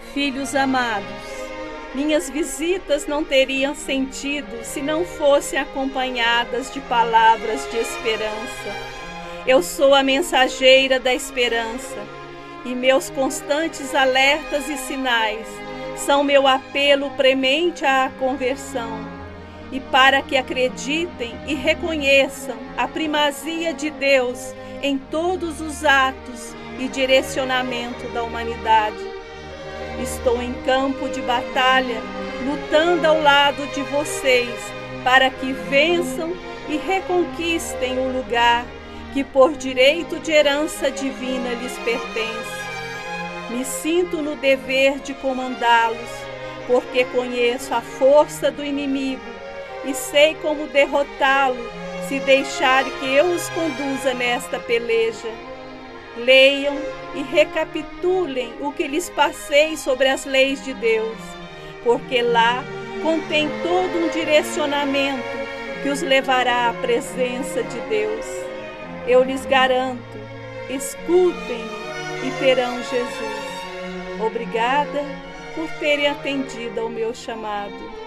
Filhos amados, minhas visitas não teriam sentido se não fossem acompanhadas de palavras de esperança. Eu sou a mensageira da esperança, e meus constantes alertas e sinais são meu apelo premente à conversão, e para que acreditem e reconheçam a primazia de Deus em todos os atos e direcionamento da humanidade. Estou em campo de batalha, lutando ao lado de vocês, para que vençam e reconquistem o lugar que por direito de herança divina lhes pertence. Me sinto no dever de comandá-los, porque conheço a força do inimigo e sei como derrotá-lo se deixar que eu os conduza nesta peleja. Leiam e recapitulem o que lhes passei sobre as leis de Deus, porque lá contém todo um direcionamento que os levará à presença de Deus. Eu lhes garanto, escutem-me e terão Jesus. Obrigada por terem atendido ao meu chamado.